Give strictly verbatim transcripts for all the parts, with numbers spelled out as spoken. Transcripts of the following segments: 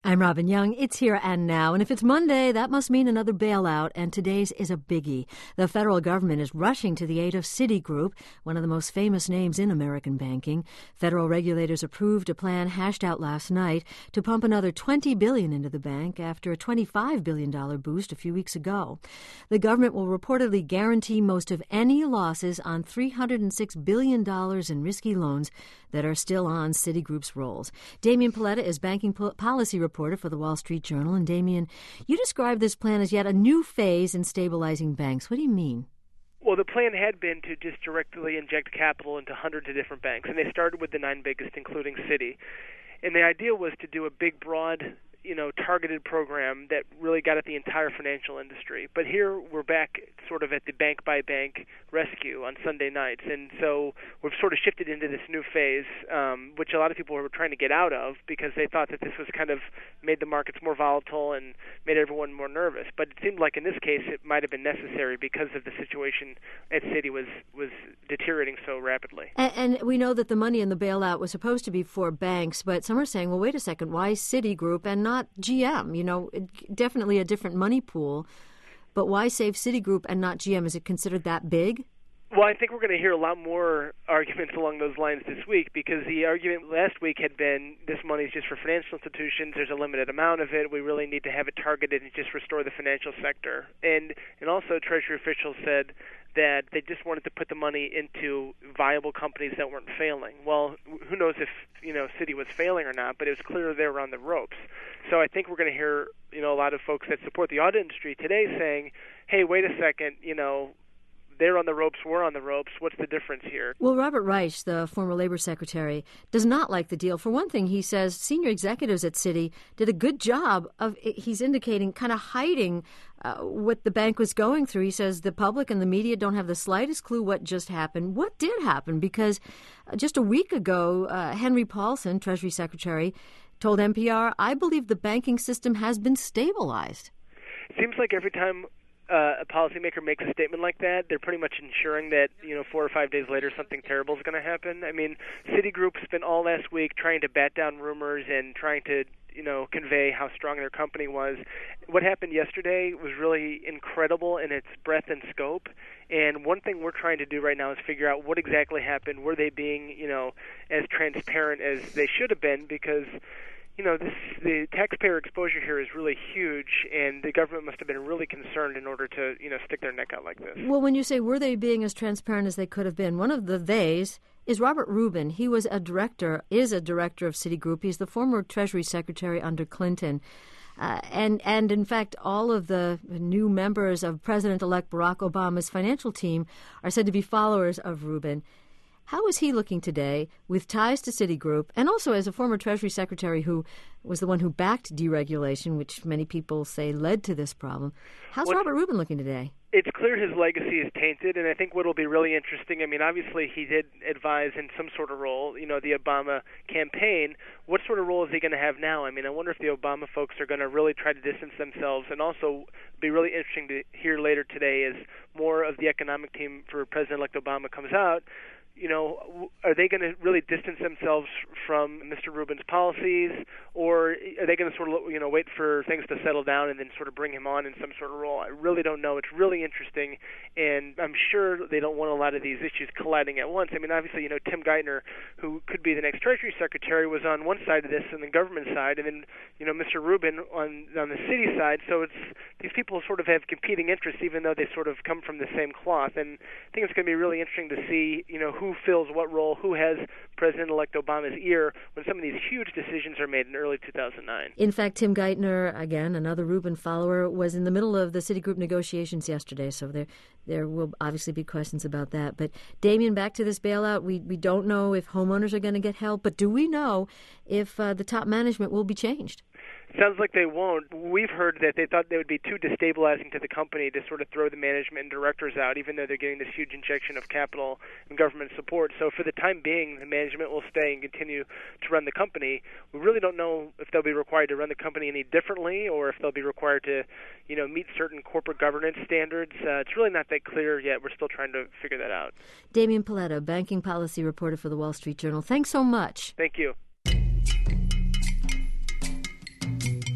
I'm Robin Young. It's Here and Now. And if it's Monday, that must mean another bailout. And today's is a biggie. The federal government is rushing to the aid of Citigroup, one of the most famous names in American banking. Federal regulators approved a plan hashed out last night to pump another twenty billion dollars into the bank after a twenty-five billion dollars boost a few weeks ago. The government will reportedly guarantee most of any losses on three hundred six billion dollars in risky loans that are still on Citigroup's rolls. Damian Paletta is banking po- policy reporter for the Wall Street Journal. And Damian, you describe this plan as yet a new phase in stabilizing banks. What do you mean? Well, the plan had been to just directly inject capital into hundreds of different banks, and they started with the nine biggest, including Citi. And the idea was to do a big, broad, you know, targeted program that really got at the entire financial industry. But here we're back sort of at the bank-by-bank rescue on Sunday nights. And so we've sort of shifted into this new phase, um, which a lot of people were trying to get out of because they thought that this was kind of made the markets more volatile and made everyone more nervous. But it seemed like in this case it might have been necessary because of the situation at Citi was, was deteriorating so rapidly. And, and we know that the money in the bailout was supposed to be for banks, but some are saying, well, wait a second, why Citigroup and not G M? You know, definitely a different money pool. But why save Citigroup and not G M? Is it considered that big? Well, I think we're going to hear a lot more arguments along those lines this week because the argument last week had been this money is just for financial institutions. There's a limited amount of it. We really need to have it targeted and just restore the financial sector. And and also Treasury officials said that they just wanted to put the money into viable companies that weren't failing. Well, who knows if, you know, Citi was failing or not, but it was clear they were on the ropes. So I think we're going to hear, you know, a lot of folks that support the audit industry today saying, hey, wait a second, you know, they're on the ropes, we're on the ropes. What's the difference here? Well, Robert Reich, the former labor secretary, does not like the deal. For one thing, he says senior executives at Citi did a good job of, he's indicating, kind of hiding uh, what the bank was going through. He says the public and the media don't have the slightest clue what just happened. What did happen? Because just a week ago, uh, Henry Paulson, Treasury Secretary, told N P R, I believe the banking system has been stabilized. It seems like every time Uh, a policymaker makes a statement like that, they're pretty much ensuring that, you know, four or five days later something terrible is going to happen. I mean, Citigroup spent all last week trying to bat down rumors and trying to, you know, convey how strong their company was. What happened yesterday was really incredible in its breadth and scope. And one thing we're trying to do right now is figure out what exactly happened. Were they being, you know, as transparent as they should have been? Because you know, this, the taxpayer exposure here is really huge, and the government must have been really concerned in order to, you know, stick their neck out like this. Well, when you say were they being as transparent as they could have been, one of the theys is Robert Rubin. He was a director, is a director of Citigroup. He's the former Treasury Secretary under Clinton. Uh, and, and, in fact, all of the new members of President-elect Barack Obama's financial team are said to be followers of Rubin. How is he looking today with ties to Citigroup and also as a former Treasury Secretary who was the one who backed deregulation, which many people say led to this problem? How's well, Robert Rubin looking today? It's clear his legacy is tainted, and I think what will be really interesting, I mean, obviously he did advise in some sort of role, you know, the Obama campaign. What sort of role is he going to have now? I mean, I wonder if the Obama folks are going to really try to distance themselves, and also be really interesting to hear later today as more of the economic team for President-elect Obama comes out. You know, are they going to really distance themselves from Mister Rubin's policies, or are they going to sort of, you know, wait for things to settle down and then sort of bring him on in some sort of role? I really don't know. It's really interesting, and I'm sure they don't want a lot of these issues colliding at once. I mean, obviously, you know, Tim Geithner, who could be the next Treasury Secretary, was on one side of this, on the government side, and then, you know, Mister Rubin on on the city side. So it's these people sort of have competing interests, even though they sort of come from the same cloth. And I think it's going to be really interesting to see, you know, who Who fills what role, who has President-elect Obama's ear when some of these huge decisions are made in early two thousand nine. In fact, Tim Geithner, again, another Rubin follower, was in the middle of the Citigroup negotiations yesterday, so there there will obviously be questions about that. But, Damian, back to this bailout, we, we don't know if homeowners are going to get help, but do we know if uh, the top management will be changed? Sounds like they won't. We've heard that they thought they would be too destabilizing to the company to sort of throw the management and directors out, even though they're getting this huge injection of capital and government support. So for the time being, the management will stay and continue to run the company. We really don't know if they'll be required to run the company any differently or if they'll be required to, you know, meet certain corporate governance standards. Uh, it's really not that clear yet. We're still trying to figure that out. Damian Paletta, banking policy reporter for the Wall Street Journal. Thanks so much. Thank you.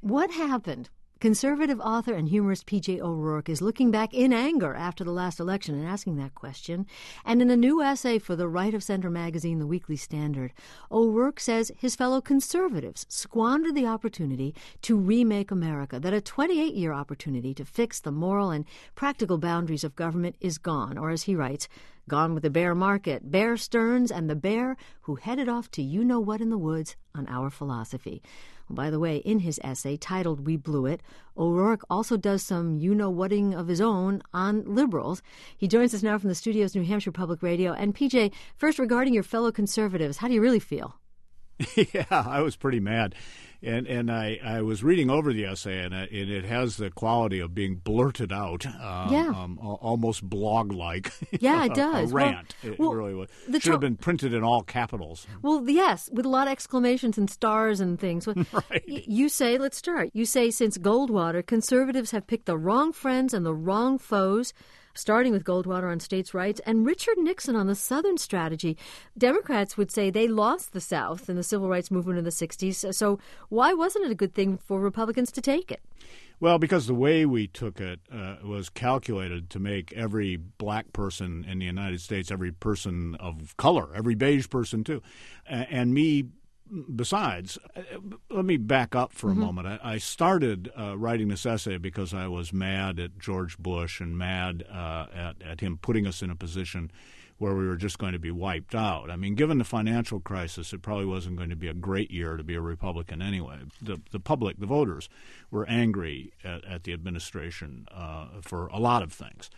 What happened? Conservative author and humorist P J O'Rourke is looking back in anger after the last election and asking that question. And in a new essay for the Right of Center magazine, The Weekly Standard, O'Rourke says his fellow conservatives squandered the opportunity to remake America, that a twenty-eight-year opportunity to fix the moral and practical boundaries of government is gone, or as he writes, gone with the bear market, Bear Stearns, and the bear who headed off to you-know-what in the woods on our philosophy. By the way, in his essay titled We Blew It, O'Rourke also does some you-know-whating of his own on liberals. He joins us now from the studios of New Hampshire Public Radio. And P J, first regarding your fellow conservatives, how do you really feel? Yeah, I was pretty mad. And and I, I was reading over the essay, and it, and it has the quality of being blurted out, um, yeah. um, almost blog-like. Yeah, it does. A, a rant. Well, it well, really was. the Should have tr- been printed in all capitals. Well, yes, with a lot of exclamations and stars and things. Right. Y- you say, let's start. You say, since Goldwater, conservatives have picked the wrong friends and the wrong foes, starting with Goldwater on states' rights and Richard Nixon on the Southern strategy. Democrats would say they lost the South in the civil rights movement in the sixties. So why wasn't it a good thing for Republicans to take it? Well, because the way we took it uh, was calculated to make every black person in the United States, every person of color, every beige person too, and, and me. Besides, let me back up for a mm-hmm. moment. I, I started uh, writing this essay because I was mad at George Bush and mad uh, at, at him putting us in a position where we were just going to be wiped out. I mean, given the financial crisis, it probably wasn't going to be a great year to be a Republican anyway. The, the public, the voters, were angry at, at the administration uh, for a lot of things.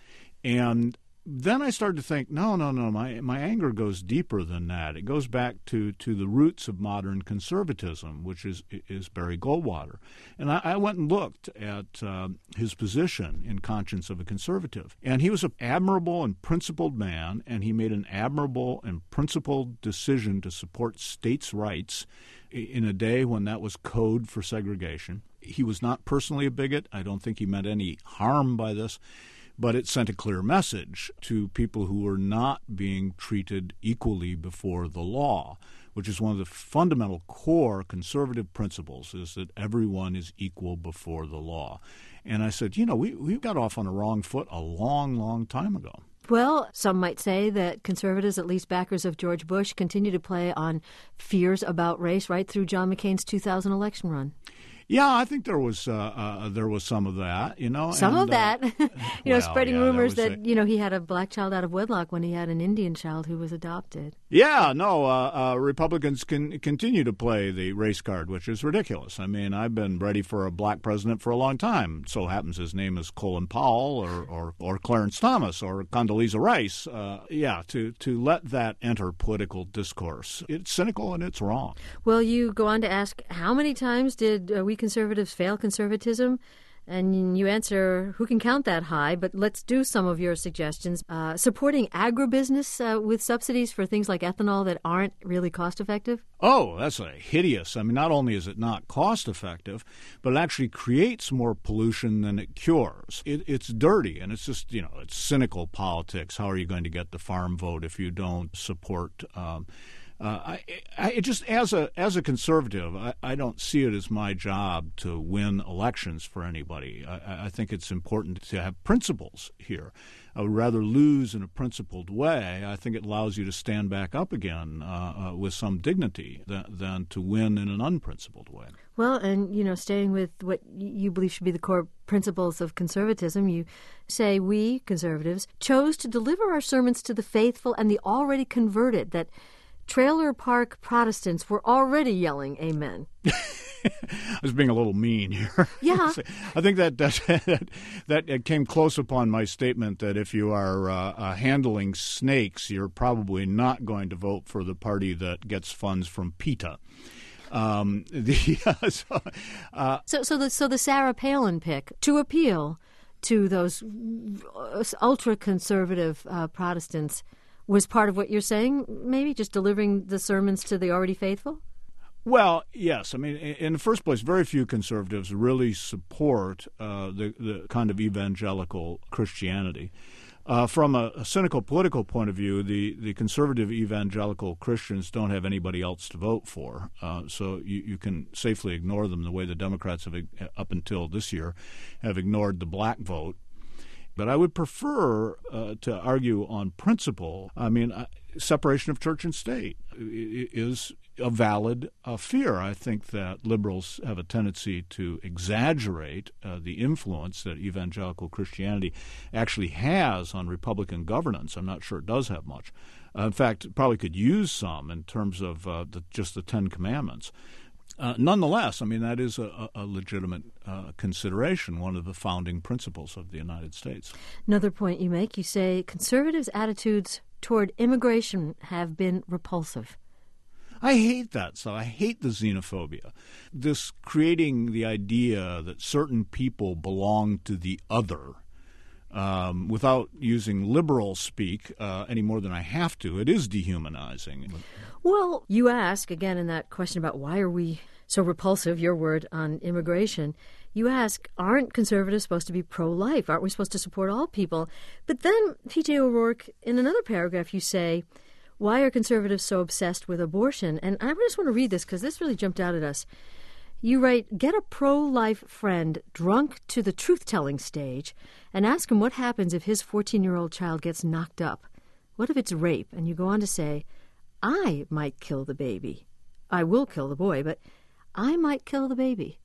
And then I started to think, no, no, no, my my anger goes deeper than that. It goes back to, to the roots of modern conservatism, which is is Barry Goldwater. And I, I went and looked at uh, his position in Conscience of a Conservative. And he was an admirable and principled man, and he made an admirable and principled decision to support states' rights in a day when that was code for segregation. He was not personally a bigot. I don't think he meant any harm by this. But it sent a clear message to people who were not being treated equally before the law, which is one of the fundamental core conservative principles, is that everyone is equal before the law. And I said, you know, we, we got off on a wrong foot a long, long time ago. Well, some might say that conservatives, at least backers of George Bush, continue to play on fears about race right through John McCain's two thousand election run. Yeah, I think there was uh, uh, there was some of that, you know. Some and, of that. Uh, you know, well, spreading yeah, rumors that, that, you know, he had a black child out of wedlock when he had an Indian child who was adopted. Yeah, no, uh, uh, Republicans can continue to play the race card, which is ridiculous. I mean, I've been ready for a black president for a long time. So happens his name is Colin Powell or, or, or Clarence Thomas or Condoleezza Rice. Uh, yeah, to, to let that enter political discourse. It's cynical and it's wrong. Well, you go on to ask, how many times did uh, we conservatives fail conservatism? And you answer, who can count that high? But let's do some of your suggestions. Uh, supporting agribusiness uh, with subsidies for things like ethanol that aren't really cost-effective? Oh, that's a hideous. I mean, not only is it not cost-effective, but it actually creates more pollution than it cures. It, it's dirty, and it's just, you know, it's cynical politics. How are you going to get the farm vote if you don't support um Uh, I, I it just as a as a conservative, I, I don't see it as my job to win elections for anybody. I, I think it's important to have principles here. I would rather lose in a principled way. I think it allows you to stand back up again uh, uh, with some dignity than, than to win in an unprincipled way. Well, and, you know, staying with what you believe should be the core principles of conservatism, you say we, conservatives, chose to deliver our sermons to the faithful and the already converted, that trailer park Protestants were already yelling amen. I was being a little mean here. Yeah. I think that that, that that came close upon my statement that if you are uh, uh, handling snakes, you're probably not going to vote for the party that gets funds from PETA. Um, the, uh, so, uh, so, so the so the Sarah Palin pick to appeal to those ultra-conservative uh, Protestants was part of what you're saying, maybe, just delivering the sermons to the already faithful? Well, yes. I mean, in the first place, very few conservatives really support uh, the, the kind of evangelical Christianity. Uh, from a, a cynical political point of view, the, the conservative evangelical Christians don't have anybody else to vote for. Uh, so you, you can safely ignore them the way the Democrats have, up until this year, have ignored the black vote. But I would prefer uh, to argue on principle. I mean, uh, separation of church and state is a valid uh, fear. I think that liberals have a tendency to exaggerate uh, the influence that evangelical Christianity actually has on Republican governance. I'm not sure it does have much. Uh, in fact, it probably could use some in terms of uh, the, just the Ten Commandments. Uh, nonetheless, I mean, that is a, a legitimate uh, consideration, one of the founding principles of the United States. Another point you make, you say conservatives' attitudes toward immigration have been repulsive. I hate that. So I hate the xenophobia, this creating the idea that certain people belong to the other. Um, without using liberal speak uh, any more than I have to, it is dehumanizing. Well, you ask, again, in that question about why are we so repulsive, your word, on immigration, you ask, aren't conservatives supposed to be pro-life? Aren't we supposed to support all people? But then, P J O'Rourke, in another paragraph, you say, why are conservatives so obsessed with abortion? And I just want to read this because this really jumped out at us. You write, get a pro-life friend drunk to the truth-telling stage and ask him what happens if his fourteen-year-old child gets knocked up. What if it's rape? And you go on to say, I might kill the baby. I will kill the boy, but I might kill the baby.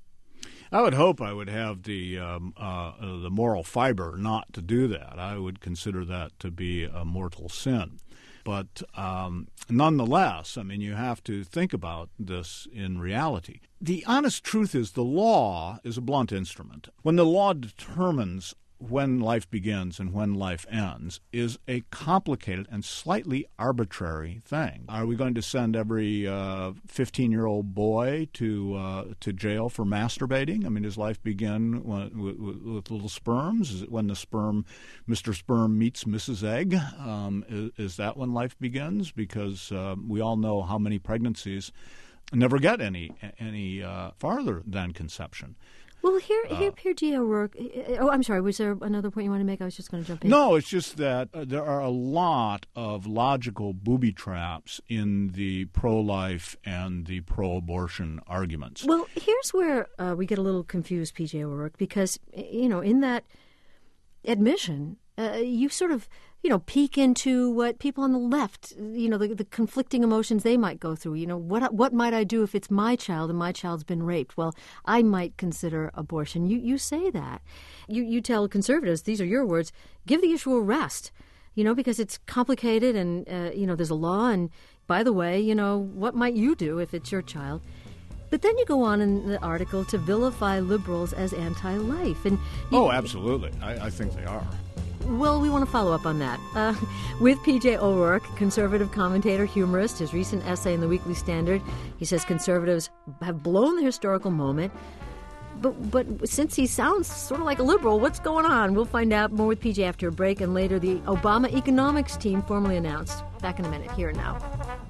I would hope I would have the um, uh, the moral fiber not to do that. I would consider that to be a mortal sin. But um, nonetheless, I mean, you have to think about this in reality. The honest truth is the law is a blunt instrument. When the law determines when life begins and when life ends is a complicated and slightly arbitrary thing. Are we going to send every uh, fifteen-year-old boy to uh, to jail for masturbating? I mean, does life begin when, with, with little sperms? Is it when the sperm, Mister Sperm meets Missus Egg? Um, is, is that when life begins? Because uh, we all know how many pregnancies never get any any uh, farther than conception. Well, here, here, P J O'Rourke. Oh, I'm sorry. Was there another point you want to make? I was just going to jump in. No, it's just that uh, there are a lot of logical booby traps in the pro-life and the pro-abortion arguments. Well, here's where uh, we get a little confused, P J O'Rourke, because, you know, in that admission, uh, you sort of, you know, peek into what people on the left, you know, the, the conflicting emotions they might go through. You know, what what might I do if it's my child and my child's been raped? Well, I might consider abortion. You you say that. You you tell conservatives, these are your words, give the issue a rest, you know, because it's complicated and, uh, you know, there's a law. And by the way, you know, what might you do if it's your child? But then you go on in the article to vilify liberals as anti-life. And you, oh, absolutely. I, I think they are. Well, we want to follow up on that. Uh, with P J O'Rourke, conservative commentator, humorist, his recent essay in the Weekly Standard, he says conservatives have blown the historical moment. But but since he sounds sort of like a liberal, what's going on? We'll find out more with P J after a break, and later the Obama economics team formally announced. Back in a minute, here and now.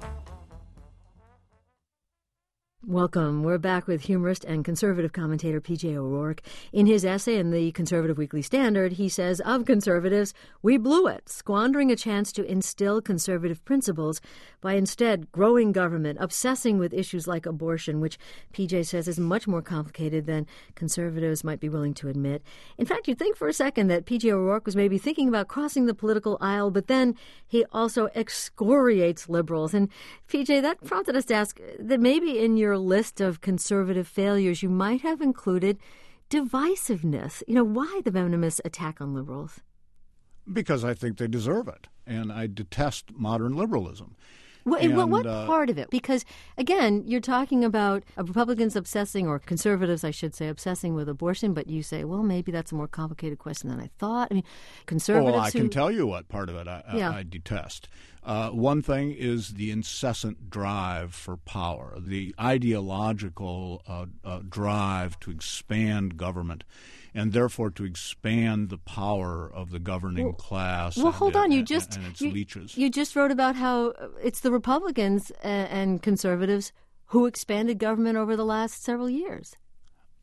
Welcome. We're back with humorist and conservative commentator P J O'Rourke. In his essay in the Conservative Weekly Standard, he says, of conservatives, we blew it, squandering a chance to instill conservative principles by instead growing government, obsessing with issues like abortion, which P J says is much more complicated than conservatives might be willing to admit. In fact, you'd think for a second that P J O'Rourke was maybe thinking about crossing the political aisle, but then he also excoriates liberals. And P J, that prompted us to ask that maybe in your list of conservative failures, you might have included divisiveness. You know, why the venomous attack on liberals? Because I think they deserve it, and I detest modern liberalism. Well, and, what uh, part of it? Because, again, you're talking about Republicans obsessing, or conservatives, I should say, obsessing with abortion, but you say, well, maybe that's a more complicated question than I thought. I mean, conservatives Well, I who... can tell you what part of it I, yeah. I, I detest. Uh, one thing is the incessant drive for power, the ideological uh, uh, drive to expand government, and therefore to expand the power of the governing well, class. Well, and, hold on. and, You just and its you, leeches. You just wrote about how it's the Republicans and conservatives who expanded government over the last several years.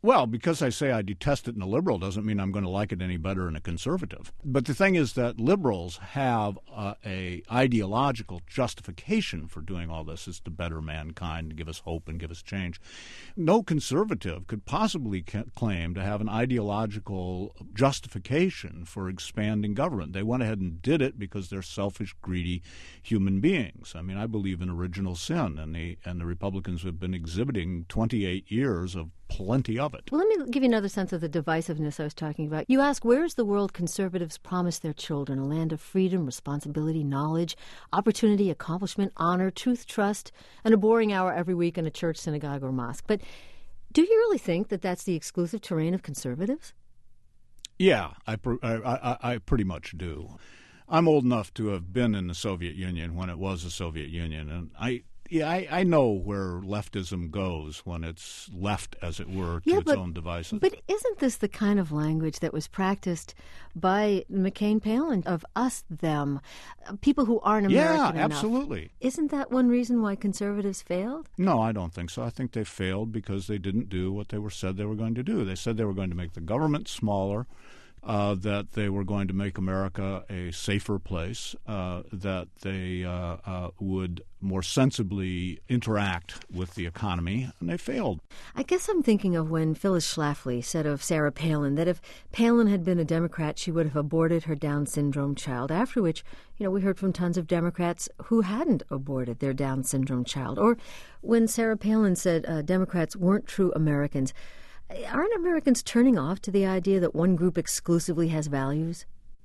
Well, because I say I detest it in a liberal doesn't mean I'm going to like it any better in a conservative. But the thing is that liberals have uh, a ideological justification for doing all this, is to better mankind, to give us hope and give us change. No conservative could possibly ca- claim to have an ideological justification for expanding government. They went ahead and did it because they're selfish, greedy human beings. I mean, I believe in original sin, and the and the Republicans have been exhibiting twenty-eight years of plenty of it. Well, let me give you another sense of the divisiveness I was talking about. You ask, where is the world conservatives promise their children? A land of freedom, responsibility, knowledge, opportunity, accomplishment, honor, truth, trust, and a boring hour every week in a church, synagogue, or mosque. But do you really think that that's the exclusive terrain of conservatives? Yeah, I, I, I, I pretty much do. I'm old enough to have been in the Soviet Union when it was the Soviet Union, and I Yeah, I, I know where leftism goes when it's left, as it were, to yeah, its but, own devices. But isn't this the kind of language that was practiced by McCain-Palin of us, them, people who aren't American yeah, enough? absolutely. Isn't that one reason why conservatives failed? No, I don't think so. I think they failed because they didn't do what they were said they were going to do. They said they were going to make the government smaller, Uh, that they were going to make America a safer place, uh, that they uh, uh, would more sensibly interact with the economy, and they failed. I guess I'm thinking of when Phyllis Schlafly said of Sarah Palin that if Palin had been a Democrat, she would have aborted her Down syndrome child, after which, you know, we heard from tons of Democrats who hadn't aborted their Down syndrome child. Or when Sarah Palin said uh, Democrats weren't true Americans. Aren't Americans turning off to the idea that one group exclusively has values?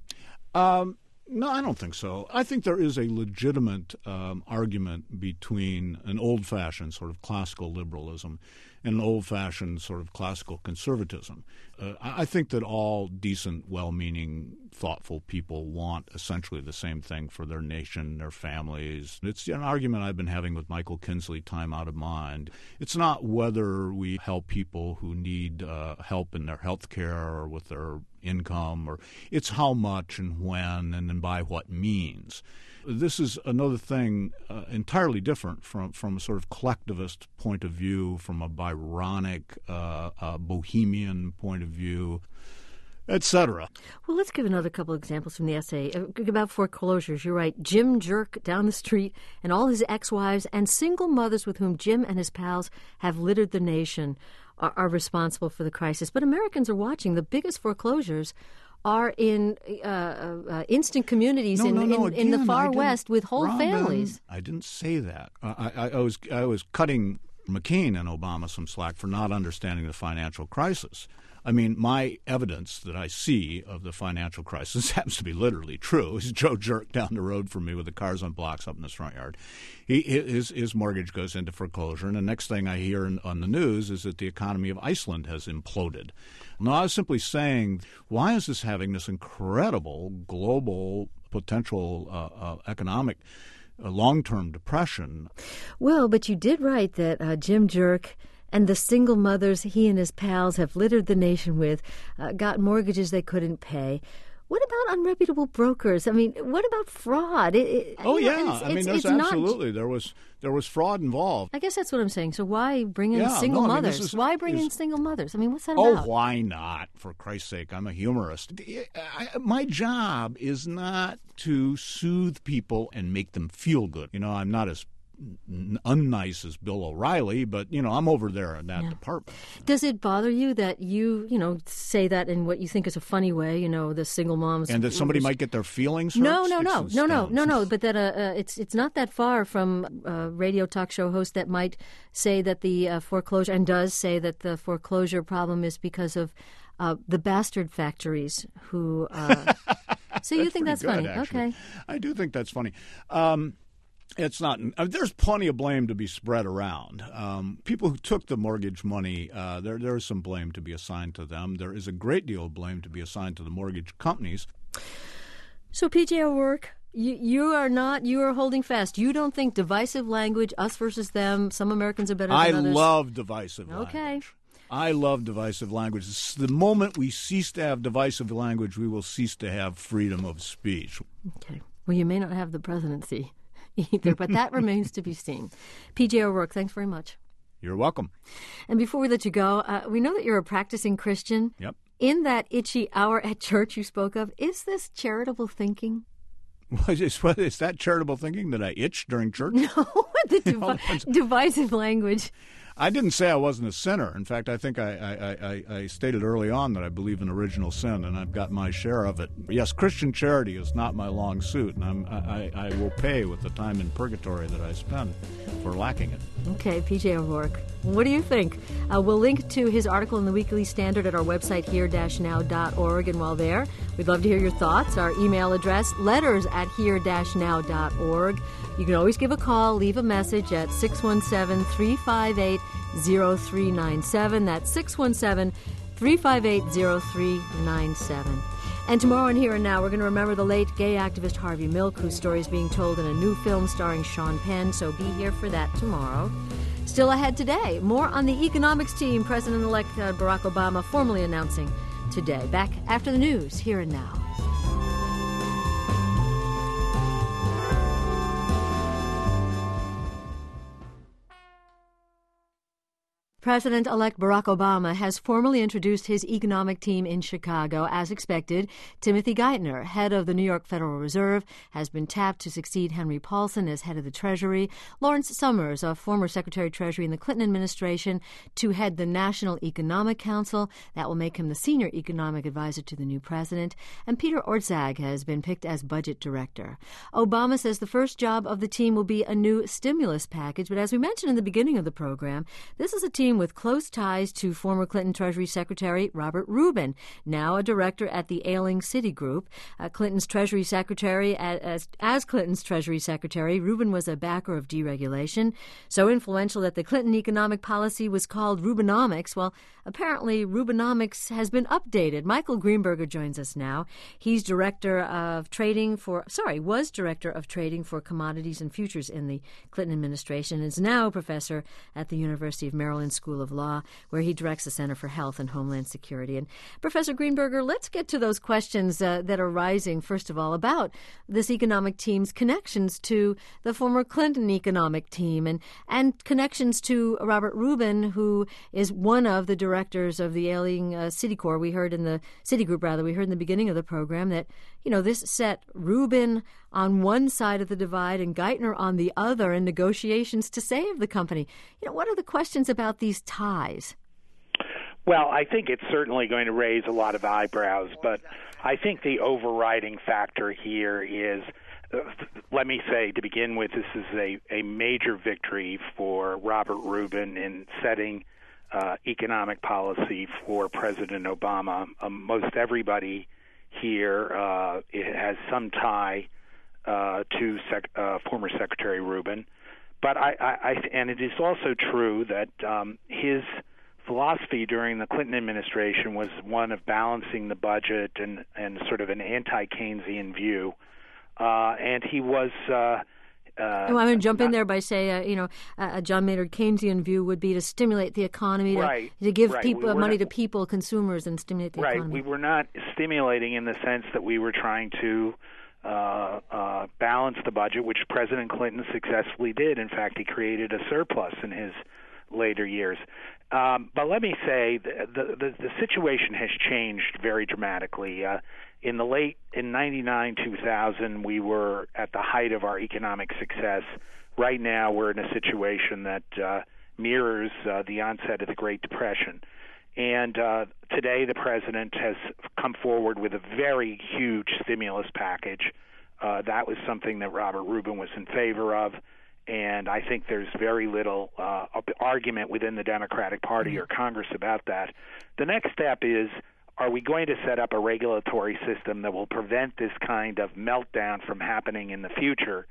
Um, no, I don't think so. I think there is a legitimate um, argument between an old-fashioned sort of classical liberalism and an old-fashioned sort of classical conservatism. Uh, I think that all decent, well-meaning, thoughtful people want essentially the same thing for their nation, their families. It's an argument I've been having with Michael Kinsley time out of mind. It's not whether we help people who need uh, help in their health care or with their income, or it's how much and when and then by what means. This is another thing uh, entirely different from, from a sort of collectivist point of view, from a Byronic, uh, uh, bohemian point of view, et cetera. Well, let's give another couple examples from the essay about foreclosures. You're right. Jim Jerk down the street and all his ex-wives and single mothers with whom Jim and his pals have littered the nation are, are responsible for the crisis. But Americans are watching. The biggest foreclosures are in uh, uh, instant communities no, in, no, no. in, Again, in the far west with whole Robin, families. I didn't say that. I, I, I was I was cutting McCain and Obama some slack for not understanding the financial crisis. I mean, my evidence that I see of the financial crisis happens to be literally true. Is Joe Jerk down the road from me with the cars on blocks up in his front yard. He, his, his mortgage goes into foreclosure, and the next thing I hear in, on the news is that the economy of Iceland has imploded. No, I was simply saying, why is this having this incredible global potential uh, uh, economic uh, long-term depression? Well, but you did write that uh, Jim Jerk and the single mothers he and his pals have littered the nation with uh, got mortgages they couldn't pay. What about unreputable brokers? I mean, what about fraud? It, it, oh you know, yeah, it's, I mean, it's, there's it's absolutely not... there was there was fraud involved. I guess that's what I'm saying. So why bring in yeah, single no, I mean, mothers? is, why bring is, in single mothers? I mean, what's that oh, about? Oh, why not? For Christ's sake, I'm a humorist. I, my job is not to soothe people and make them feel good. You know, I'm not as unnice as Bill O'Reilly, but, you know, I'm over there in that yeah. department. Does it bother you that you, you know, say that in what you think is a funny way, you know, the single moms... And that somebody was... might get their feelings hurt? No, no, no, no, no, no, no, but that uh, uh, it's it's not that far from a radio talk show host that might say that the uh, foreclosure, and does say that the foreclosure problem is because of uh, the bastard factories who... Uh... so you think that's good, funny? Actually. Okay. I do think that's funny. Um It's not. I mean, there's plenty of blame to be spread around. Um, people who took the mortgage money, uh, there there is some blame to be assigned to them. There is a great deal of blame to be assigned to the mortgage companies. So, P J O'Rourke, you, you are not. You are holding fast. You don't think divisive language, us versus them, some Americans are better than I others? I love divisive okay. language. I love divisive language. It's the moment we cease to have divisive language, we will cease to have freedom of speech. Okay. Well, you may not have the presidency either, but that remains to be seen. P J O'Rourke, thanks very much. You're welcome. And before we let you go, uh, we know that you're a practicing Christian. Yep. In that itchy hour at church you spoke of, is this charitable thinking? What is, what is that charitable thinking that I itch during church? No, the divi- divisive language. I didn't say I wasn't a sinner. In fact, I think I, I, I, I stated early on that I believe in original sin, and I've got my share of it. Yes, Christian charity is not my long suit, and I'm, I, I will pay with the time in purgatory that I spend for lacking it. Okay, P J O'Rourke, what do you think? Uh, we'll link to his article in the Weekly Standard at our website, here dash now dot org, and while there, we'd love to hear your thoughts. Our email address, letters at here dash now dot org. You can always give a call, leave a message at six one seven, three five eight, zero three nine seven. That's six one seven, three five eight, zero three nine seven. And tomorrow on Here and Now, we're going to remember the late gay activist Harvey Milk, whose story is being told in a new film starring Sean Penn, so be here for that tomorrow. Still ahead today, more on the economics team President-elect uh, Barack Obama formally announcing today. Back after the news, Here and Now. President-elect Barack Obama has formally introduced his economic team in Chicago. As expected, Timothy Geithner, head of the New York Federal Reserve, has been tapped to succeed Henry Paulson as head of the Treasury. Lawrence Summers, a former Secretary of Treasury in the Clinton administration, to head the National Economic Council. That will make him the senior economic advisor to the new president. And Peter Orszag has been picked as budget director. Obama says the first job of the team will be a new stimulus package. But as we mentioned in the beginning of the program, this is a team with close ties to former Clinton Treasury Secretary Robert Rubin, now a director at the Ailing Citigroup. Uh, Clinton's Treasury Secretary, as, as Clinton's Treasury Secretary, Rubin was a backer of deregulation, so influential that the Clinton economic policy was called Rubinomics. Well, apparently Rubinomics has been updated. Michael Greenberger joins us now. He's director of trading for, sorry, was director of trading for commodities and futures in the Clinton administration, and is now a professor at the University of Maryland School of Law, where he directs the Center for Health and Homeland Security. And Professor Greenberger, let's get to those questions uh, that are rising, first of all, about this economic team's connections to the former Clinton economic team and, and connections to Robert Rubin, who is one of the directors of the Ailing uh, Citicorp. We heard in the Citigroup, rather, we heard in the beginning of the program that, you know, this set Rubin on one side of the divide and Geithner on the other in negotiations to save the company. You know, what are the questions about these ties? Well, I think it's certainly going to raise a lot of eyebrows, but I think the overriding factor here is, uh, let me say, to begin with, this is a, a major victory for Robert Rubin in setting uh, economic policy for President Obama. Um, most everybody here uh, it has some tie uh, to sec- uh, former Secretary Rubin. But I, I, I, and it is also true that um, his philosophy during the Clinton administration was one of balancing the budget and, and sort of an anti-Keynesian view. Uh, and he was... Uh, uh, well, I'm going to jump not, in there by saying, uh, you know, a John Maynard Keynesian view would be to stimulate the economy, to, right, to give right. people we money not, to people, consumers, and stimulate the right. economy. Right. We were not stimulating in the sense that we were trying to Uh, uh, balance the budget, which President Clinton successfully did. In fact, he created a surplus in his later years. Um, but let me say, the, the, the situation has changed very dramatically. Uh, in the late, in ninety-nine, two thousand, we were at the height of our economic success. Right now, we're in a situation that uh, mirrors uh, the onset of the Great Depression. And uh, today the president has come forward with a very huge stimulus package. Uh, that was something that Robert Rubin was in favor of, and I think there's very little uh, argument within the Democratic Party or Congress about that. The next step is, are we going to set up a regulatory system that will prevent this kind of meltdown from happening in the future?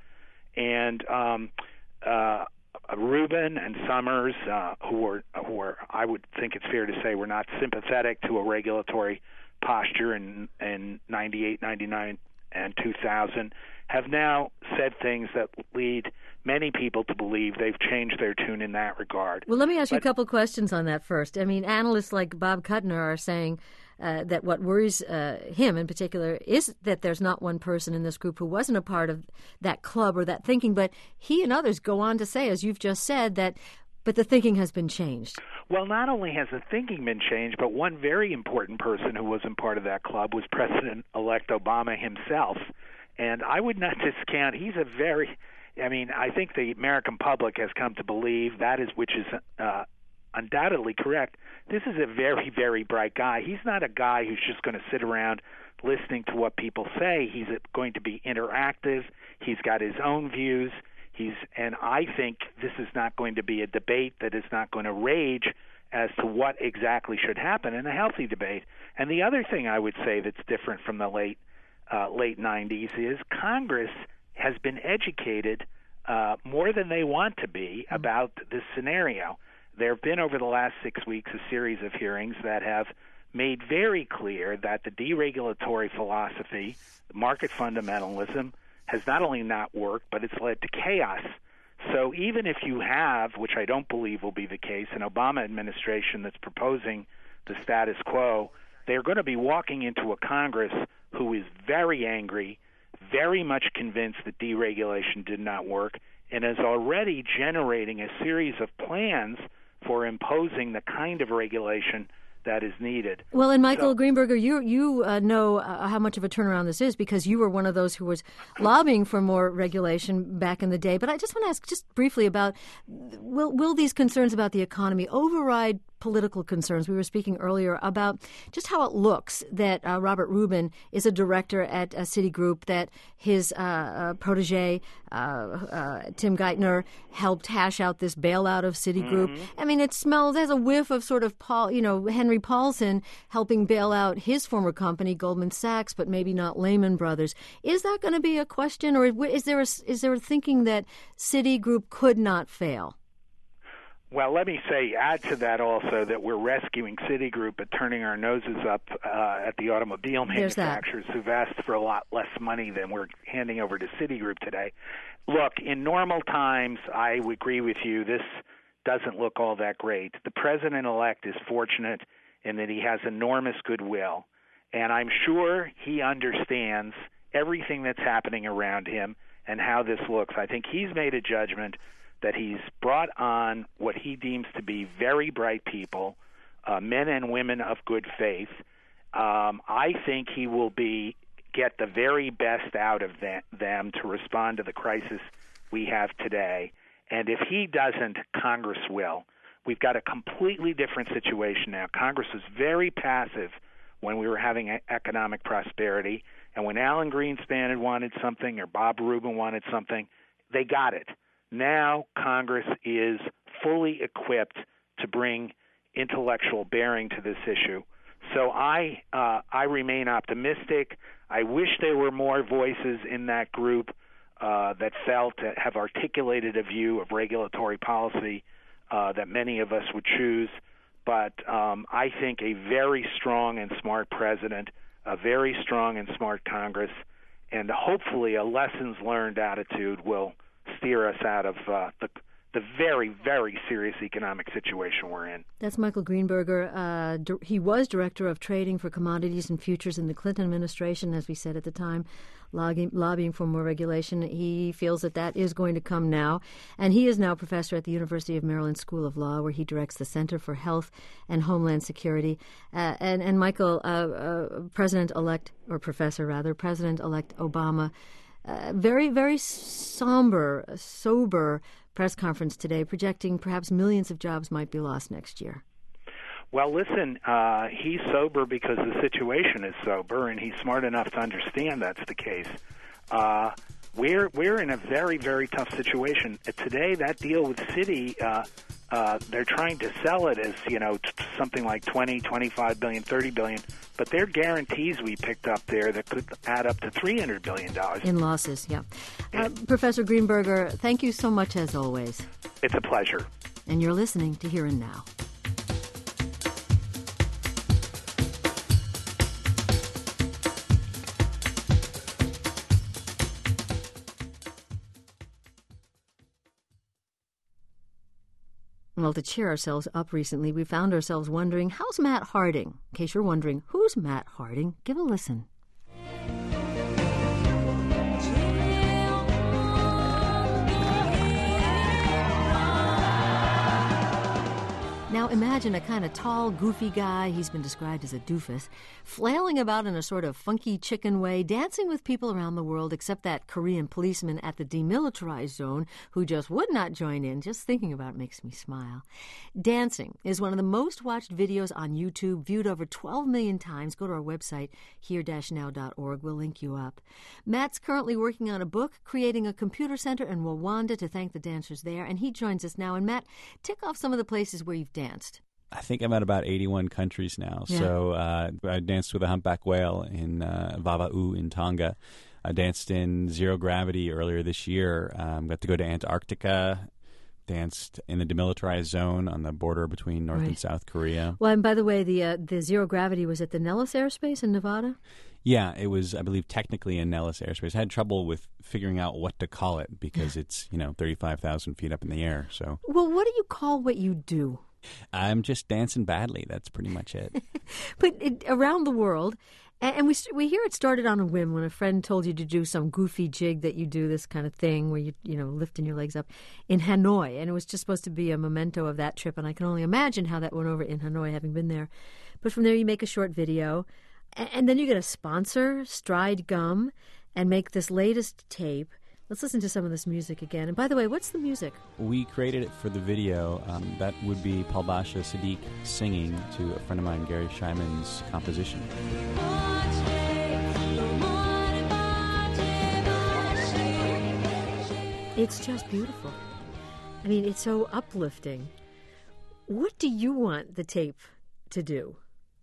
And um, uh, Rubin and Summers, uh, who were, who were, I would think it's fair to say, were not sympathetic to a regulatory posture in, in ninety-eight, ninety-nine, and two thousand, have now said things that lead many people to believe they've changed their tune in that regard. Well, let me ask but, you a couple questions on that first. I mean, analysts like Bob Kuttner are saying uh, that what worries uh, him in particular is that there's not one person in this group who wasn't a part of that club or that thinking, but he and others go on to say, as you've just said, that But the thinking has been changed. Well, not only has the thinking been changed, but one very important person who wasn't part of that club was President-elect Obama himself. And I would not discount, he's a very, I mean, I think the American public has come to believe that is, which is uh, undoubtedly correct. This is a very, very bright guy. He's not a guy who's just going to sit around listening to what people say. He's going to be interactive. He's got his own views. He's, and I think this is not going to be a debate that is not going to rage as to what exactly should happen in a healthy debate. And the other thing I would say that's different from the late uh, late nineties is Congress has been educated uh, more than they want to be about this scenario. There have been over the last six weeks a series of hearings that have made very clear that the deregulatory philosophy, market fundamentalism, has not only not worked, but it's led to chaos. So even if you have, which I don't believe will be the case, an Obama administration that's proposing the status quo, they're going to be walking into a Congress who is very angry, very much convinced that deregulation did not work, and is already generating a series of plans for imposing the kind of regulation that is needed. Well, and Michael so, Greenberger, you you uh, know uh, how much of a turnaround this is because you were one of those who was lobbying for more regulation back in the day. But I just want to ask just briefly about, will will these concerns about the economy override political concerns? We were speaking earlier about just how it looks that uh, Robert Rubin is a director at uh, Citigroup, that his uh, uh, protege, uh, uh, Tim Geithner, helped hash out this bailout of Citigroup. Mm-hmm. I mean, it smells, there's a whiff of sort of, Paul, you know, Henry Paulson helping bail out his former company, Goldman Sachs, but maybe not Lehman Brothers. Is that going to be a question, or is there a, is there a thinking that Citigroup could not fail? Well, let me say, add to that also that we're rescuing Citigroup but turning our noses up uh, at the automobile manufacturers who've asked for a lot less money than we're handing over to Citigroup today. Look, in normal times, I would agree with you, this doesn't look all that great. The president-elect is fortunate in that he has enormous goodwill, and I'm sure he understands everything that's happening around him and how this looks. I think he's made a judgment that he's brought on what he deems to be very bright people, uh, men and women of good faith. Um, I think he will be get the very best out of them, them to respond to the crisis we have today. And if he doesn't, Congress will. We've got a completely different situation now. Congress was very passive when we were having economic prosperity, and when Alan Greenspan had wanted something or Bob Rubin wanted something, they got it. Now Congress is fully equipped to bring intellectual bearing to this issue. So I uh, I remain optimistic. I wish there were more voices in that group uh, that felt, that have articulated a view of regulatory policy uh, that many of us would choose. But um, I think a very strong and smart president, a very strong and smart Congress, and hopefully a lessons learned attitude will steer us out of uh, the the very, very serious economic situation we're in. That's Michael Greenberger. Uh, di- he was Director of Trading for Commodities and Futures in the Clinton administration, as we said at the time, lobbying, lobbying for more regulation. He feels that that is going to come now. And he is now professor at the University of Maryland School of Law, where he directs the Center for Health and Homeland Security. Uh, and, and Michael, uh, uh, President-elect, or Professor rather, President-elect Obama, Uh, very, very somber, sober press conference today, projecting perhaps millions of jobs might be lost next year. Well, listen, uh, he's sober because the situation is sober, and he's smart enough to understand that's the case. Uh, we're we're in a very, very tough situation. Today, that deal with Citi, uh, uh, they're trying to sell it as, you know, t- something like twenty, twenty-five billion, thirty billion, but they're guarantees we picked up there that could add up to three hundred billion dollars. In losses, yeah. Uh, Professor Greenberger, thank you so much as always. It's a pleasure. And you're listening to Here and Now. Well, to cheer ourselves up recently, we found ourselves wondering, how's Matt Harding? In case you're wondering, who's Matt Harding? Give a listen. Now imagine a kind of tall, goofy guy, he's been described as a doofus, flailing about in a sort of funky chicken way, dancing with people around the world except that Korean policeman at the demilitarized zone who just would not join in. Just thinking about it makes me smile. Dancing is one of the most watched videos on YouTube, viewed over twelve million times. Go to our website, here dash now dot org. We'll link you up. Matt's currently working on a book, creating a computer center in Rwanda to thank the dancers there, and he joins us now. And Matt, tick off some of the places where you've danced. I think I'm at about eighty-one countries now. Yeah. So uh, I danced with a humpback whale in uh, Vava'u in Tonga. I danced in Zero Gravity earlier this year. Um, got to go to Antarctica. Danced in the demilitarized zone on the border between North right. and South Korea. Well, and by the way, the uh, the Zero Gravity was at the Nellis Airspace in Nevada? Yeah, it was, I believe, technically in Nellis Airspace. I had trouble with figuring out what to call it because it's, you know, thirty-five thousand feet up in the air. So, well, what do you call what you do? I'm just dancing badly. That's pretty much it. But it, around the world, and we we hear it started on a whim when a friend told you to do some goofy jig that you do, this kind of thing where you you know lifting your legs up in Hanoi, and it was just supposed to be a memento of that trip. And I can only imagine how that went over in Hanoi, having been there. But from there, you make a short video, and, and then you get a sponsor, Stride Gum, and make this latest tape. Let's listen to some of this music again. And by the way, what's the music? We created it for the video. Um, that would be Palbasha Sadiq singing to a friend of mine, Gary Scheiman's composition. It's just beautiful. I mean, it's so uplifting. What do you want the tape to do?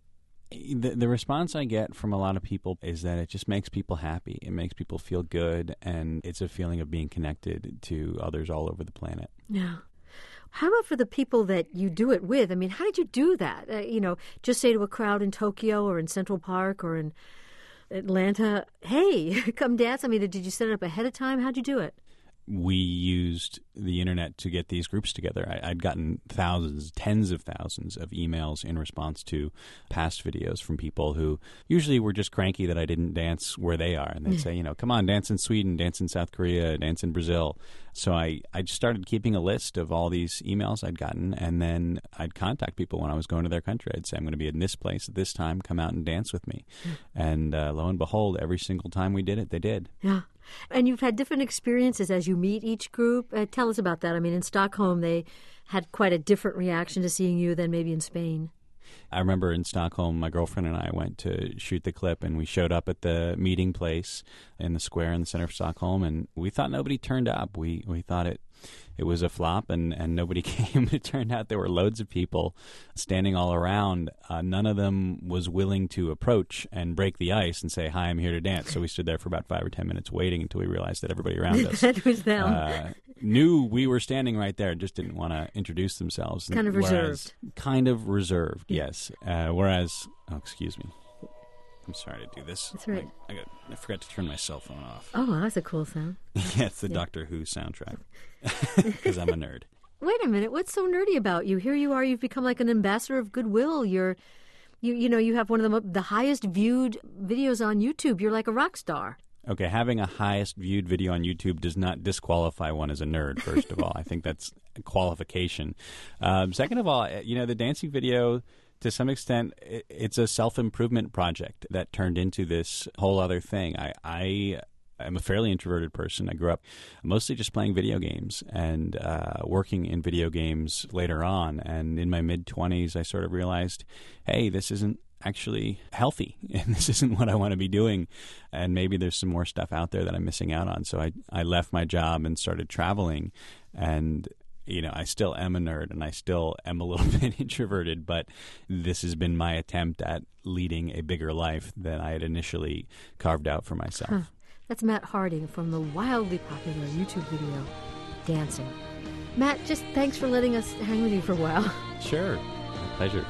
The, the response I get from a lot of people is that it just makes people happy. It makes people feel good, and it's a feeling of being connected to others all over the planet. Yeah. How about for the people that you do it with? I mean, how did you do that? Uh, you know, just say to a crowd in Tokyo or in Central Park or in Atlanta, hey, come dance. I mean, did you set it up ahead of time? How'd you do it? We used the internet to get these groups together. I, I'd gotten thousands, tens of thousands of emails in response to past videos from people who usually were just cranky that I didn't dance where they are. And they'd say, you know, come on, dance in Sweden, dance in South Korea, dance in Brazil. So I, I just started keeping a list of all these emails I'd gotten, and then I'd contact people when I was going to their country. I'd say, I'm going to be in this place at this time. Come out and dance with me. And uh, lo and behold, every single time we did it, they did. Yeah. And you've had different experiences as you meet each group. Uh, tell us about that. I mean, in Stockholm, they had quite a different reaction to seeing you than maybe in Spain. I remember in Stockholm, my girlfriend and I went to shoot the clip, and we showed up at the meeting place in the square in the center of Stockholm, and we thought nobody turned up. We we thought it it was a flop, and, and nobody came. It turned out there were loads of people standing all around. Uh, none of them was willing to approach and break the ice and say, hi, I'm here to dance. So we stood there for about five or ten minutes waiting until we realized that everybody around us that was them. Uh, knew we were standing right there and just didn't want to introduce themselves. Kind of whereas, reserved. Kind of reserved, yes. Uh, whereas, oh, excuse me. I'm sorry to do this. That's right. I, I, got, I forgot to turn my cell phone off. Oh, that's a cool sound. Yeah, it's the yeah. Doctor Who soundtrack. Because I'm a nerd. Wait a minute. What's so nerdy about you? Here you are. You've become like an ambassador of goodwill. You're, you, you know, you have one of the the highest viewed videos on YouTube. You're like a rock star. Okay, having a highest viewed video on YouTube does not disqualify one as a nerd, first of all. I think that's a qualification. Um, second of all, you know, the dancing video, to some extent, it's a self-improvement project that turned into this whole other thing. I, I am a fairly introverted person. I grew up mostly just playing video games and uh, working in video games later on. And in my mid-twenties, I sort of realized, hey, this isn't actually healthy, and this isn't what I want to be doing, and maybe there's some more stuff out there that I'm missing out on. So I, I left my job and started traveling, and you know, I still am a nerd, and I still am a little bit introverted, but this has been my attempt at leading a bigger life than I had initially carved out for myself. Huh. That's Matt Harding from the wildly popular YouTube video, Dancing. Matt, just thanks for letting us hang with you for a while. Sure. My pleasure.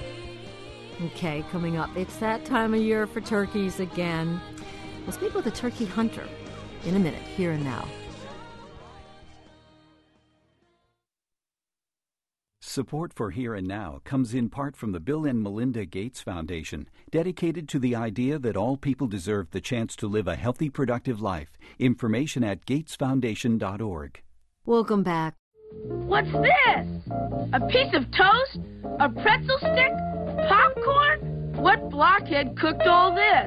Okay, coming up, it's that time of year for turkeys again. We'll speak with a turkey hunter in a minute, here and now. Support for Here and Now comes in part from the Bill and Melinda Gates Foundation, dedicated to the idea that all people deserve the chance to live a healthy, productive life. Information at gates foundation dot org. Welcome back. What's this? A piece of toast? A pretzel stick? Popcorn? What blockhead cooked all this?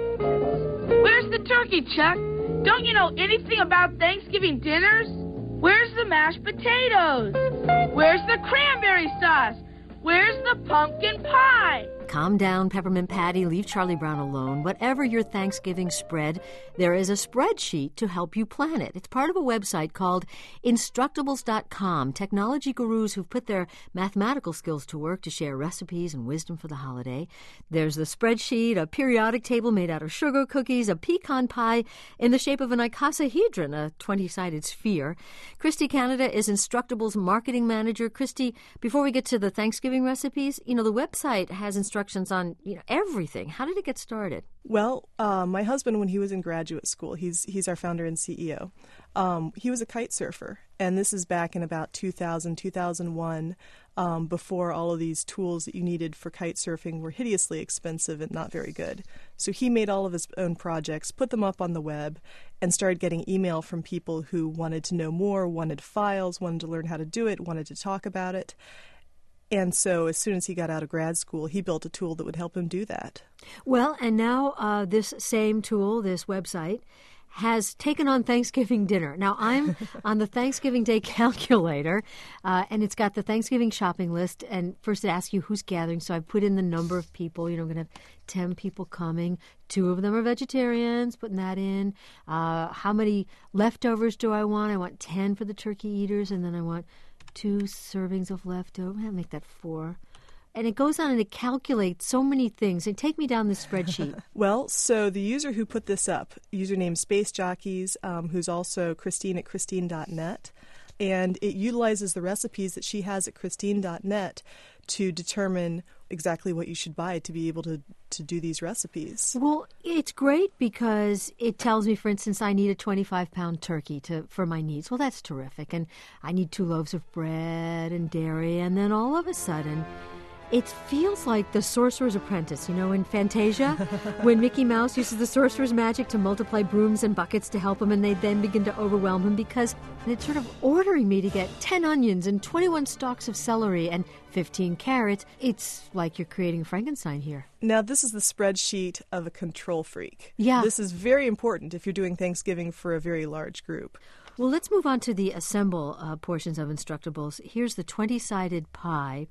Where's the turkey, Chuck? Don't you know anything about Thanksgiving dinners? Where's the mashed potatoes? Where's the cranberry sauce? Where's the pumpkin pie? Calm down, Peppermint Patty. Leave Charlie Brown alone. Whatever your Thanksgiving spread, there is a spreadsheet to help you plan it. It's part of a website called Instructables dot com. Technology gurus who've put their mathematical skills to work to share recipes and wisdom for the holiday. There's the spreadsheet, a periodic table made out of sugar cookies, a pecan pie in the shape of an icosahedron, a twenty-sided sphere. Christy Canada is Instructables marketing manager. Christy, before we get to the Thanksgiving recipes, you know, the website has instructions on you know everything. How did it get started? Well, uh, my husband, when he was in graduate school, he's he's our founder and C E O. Um, he was a kite surfer, and this is back in about two thousand, two thousand one, um, before all of these tools that you needed for kite surfing were hideously expensive and not very good. So he made all of his own projects, put them up on the web, and started getting email from people who wanted to know more, wanted files, wanted to learn how to do it, wanted to talk about it. And so as soon as he got out of grad school, he built a tool that would help him do that. Well, and now uh, this same tool, this website, has taken on Thanksgiving dinner. Now, I'm on the Thanksgiving Day calculator, uh, and it's got the Thanksgiving shopping list. And first it asks you who's gathering, so I put in the number of people. You know, I'm going to have ten people coming. Two of them are vegetarians, putting that in. Uh, how many leftovers do I want? I want ten for the turkey eaters, and then I want two servings of leftover. I'll make that four. And it goes on and it calculates so many things. And take me down this spreadsheet. Well, so the user who put this up, username Space Jockeys, um, who's also Christine at Christine dot net, and it utilizes the recipes that she has at Christine dot net to determine exactly what you should buy to be able to, to do these recipes. Well, it's great because it tells me, for instance, I need a twenty-five pound turkey to for my needs. Well, that's terrific. And I need two loaves of bread and dairy. And then all of a sudden, it feels like the Sorcerer's Apprentice, you know, in Fantasia, when Mickey Mouse uses the sorcerer's magic to multiply brooms and buckets to help him, and they then begin to overwhelm him because it's sort of ordering me to get ten onions and twenty-one stalks of celery and fifteen carrots. It's like you're creating Frankenstein here. Now, this is the spreadsheet of a control freak. Yeah. This is very important if you're doing Thanksgiving for a very large group. Well, let's move on to the assemble uh, portions of Instructables. Here's the twenty-sided pie.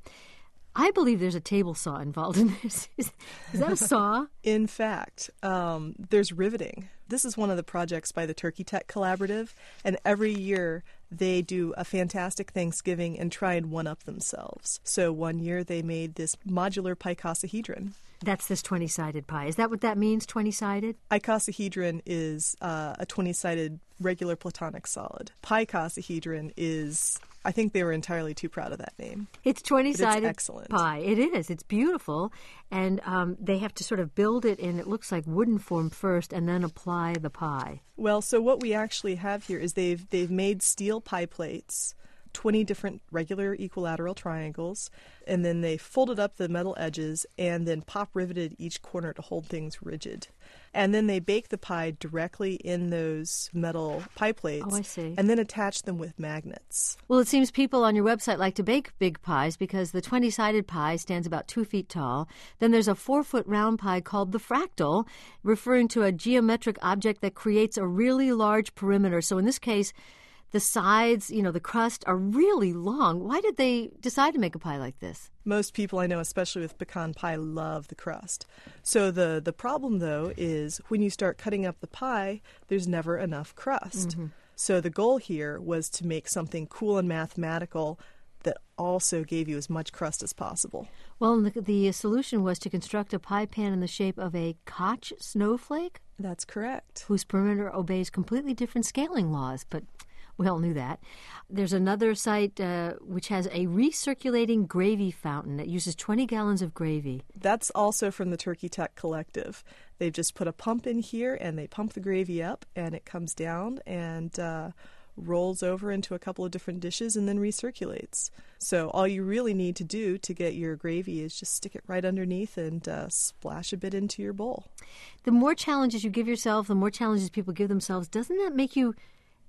I believe there's a table saw involved in this. Is, is that a saw? In fact, um, there's riveting. This is one of the projects by the Turkey Tech Collaborative, and every year they do a fantastic Thanksgiving and try and one-up themselves. So one year they made this modular picosahedron. That's this twenty-sided pie. Is that what that means, twenty-sided? Icosahedron is uh, a twenty-sided regular platonic solid. Picosahedron is... I think they were entirely too proud of that name. It's twenty-sided it's excellent. pie. It is. It's beautiful. And um, they have to sort of build it in, it looks like wooden form first, and then apply the pie. Well, so what we actually have here is they've they've made steel pie plates, twenty different regular equilateral triangles, and then they folded up the metal edges and then pop riveted each corner to hold things rigid. And then they bake the pie directly in those metal pie plates. Oh, I see. And then attach them with magnets. Well, it seems people on your website like to bake big pies because the twenty-sided pie stands about two feet tall. Then there's a four-foot round pie called the fractal, referring to a geometric object that creates a really large perimeter. So in this case, the sides, you know, the crust are really long. Why did they decide to make a pie like this? Most people I know, especially with pecan pie, love the crust. So the, the problem, though, is when you start cutting up the pie, there's never enough crust. Mm-hmm. So the goal here was to make something cool and mathematical that also gave you as much crust as possible. Well, the, the solution was to construct a pie pan in the shape of a Koch snowflake? That's correct. Whose perimeter obeys completely different scaling laws, but... we all knew that. There's another site uh, which has a recirculating gravy fountain that uses twenty gallons of gravy. That's also from the Turkey Tech Collective. They've just put a pump in here, and they pump the gravy up, and it comes down and uh, rolls over into a couple of different dishes and then recirculates. So all you really need to do to get your gravy is just stick it right underneath and uh, splash a bit into your bowl. The more challenges you give yourself, the more challenges people give themselves. Doesn't that make you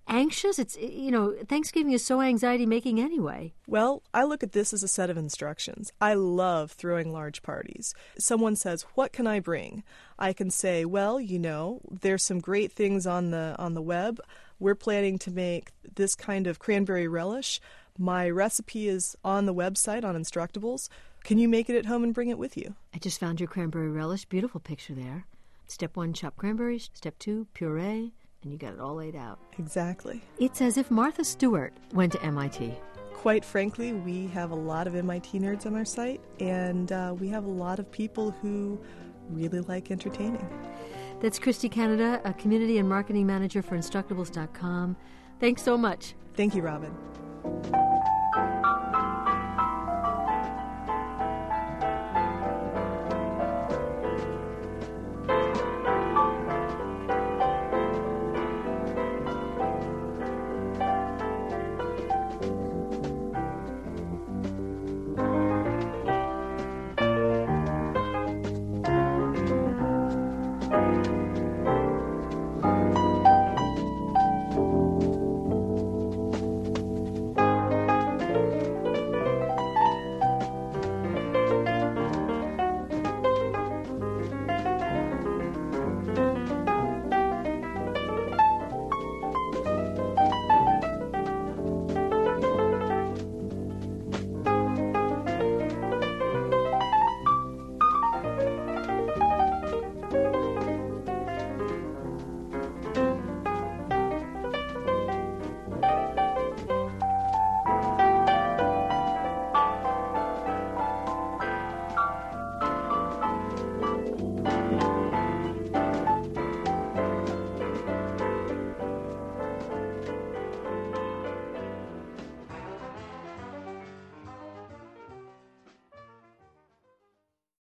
anxious? It's, you know, Thanksgiving is so anxiety-making anyway. Well, I look at this as a set of instructions. I love throwing large parties. Someone says, what can I bring? I can say, well, you know, there's some great things on the on the web. We're planning to make this kind of cranberry relish. My recipe is on the website on Instructables. Can you make it at home and bring it with you? I just found your cranberry relish. Beautiful picture there. Step one, chop cranberries. Step two, puree. And you got it all laid out. Exactly. It's as if Martha Stewart went to M I T. Quite frankly, we have a lot of M I T nerds on our site, and uh, we have a lot of people who really like entertaining. That's Christy Canada, a community and marketing manager for Instructables dot com. Thanks so much. Thank you, Robin.